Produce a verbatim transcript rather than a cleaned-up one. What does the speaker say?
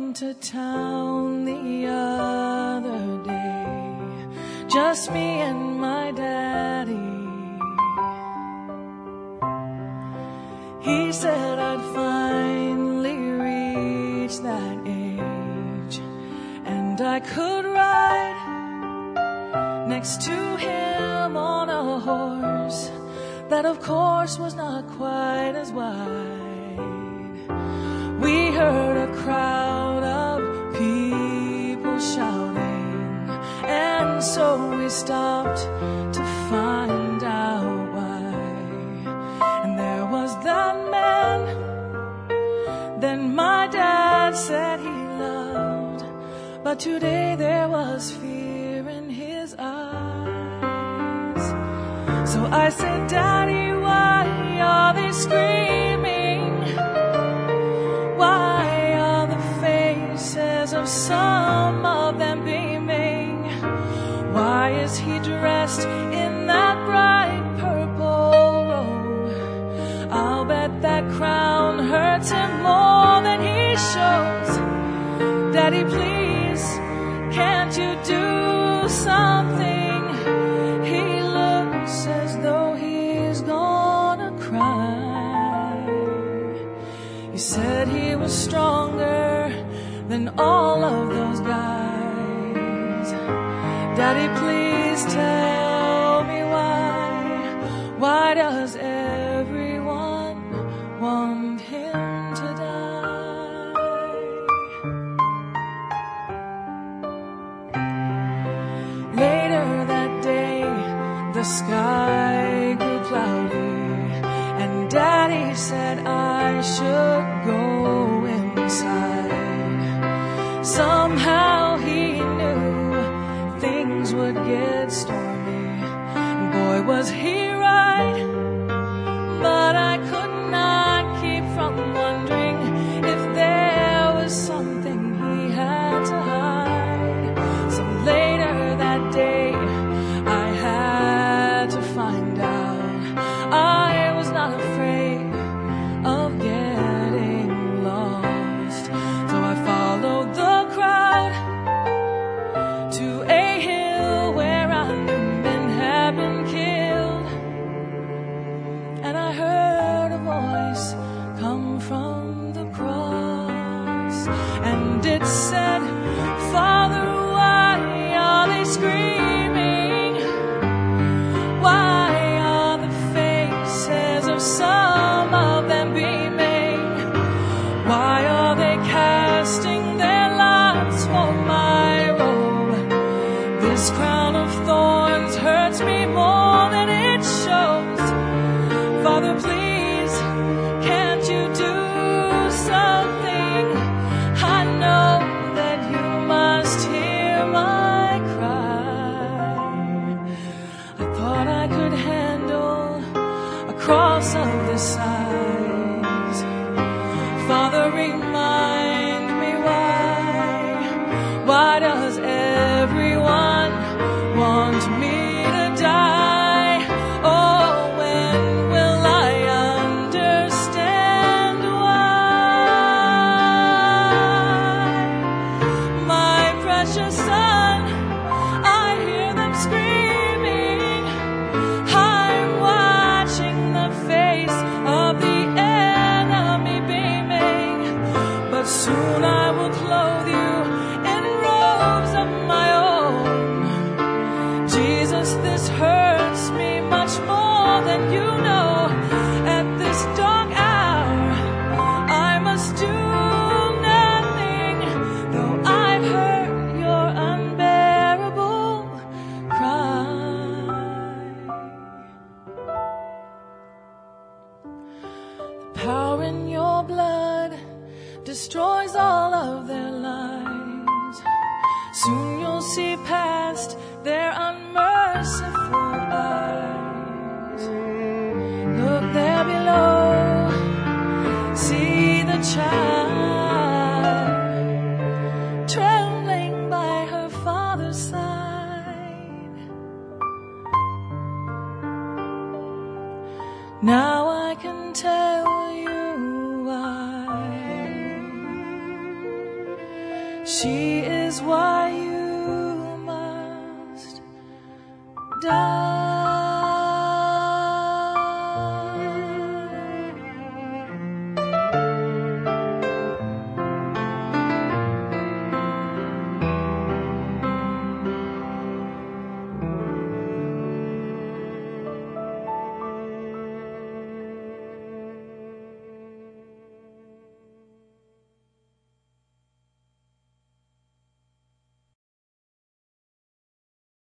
into town the other day, just me and my daddy. He said I'd finally reached that age, and I could ride next to him on a horse that of course was not quite as wide. We heard a crowd of people shouting, and so we stopped to find out why. And there was that man then my dad said he loved, but today there was fear in his eyes. So I said, Daddy, why are they screaming? Why are the faces of some of them beaming? Why is he dressed in that bright purple robe? I'll bet that crown hurts him more than he shows. Daddy, please, can't you do something? He looks as though he's gonna cry. You said he was stronger than all of those guys. Daddy, please tell me why. Why does everyone want him to die? Later that day, the sky grew cloudy, and Daddy said I should go inside. Somehow he knew things would get stormy, and boy was he right. But I could not keep from wondering if there was something he had to hide. So later that day I had to find out. I was not afraid of getting lost, so I followed the crowd to a hill where I knew men had been killed. And I heard a voice come from the cross, and it said, Father, why are they screaming? Why are the faces of some of them beaming? Why are they casting their lots for my robe? This crown of thorns hurts me more than it shows. Father, please, can't you do something? I know that you must hear my cry. I thought I could handle a cross of this size. Father, remind me why. Why does everyone want me to die? Oh, when will I understand why? My precious son, I hear them screaming. I'm watching the face of the enemy beaming, but soon I will clothe you in robes of my own. Jesus, this hurts me much more than you know. At this dark hour, I must do nothing, though I've heard your unbearable cry. The power in your blood destroys all of their lies. Soon you'll see past their unmerciful eyes. Look there below, see the child trembling by her father's side. Now I can tell you why. She is why you must die.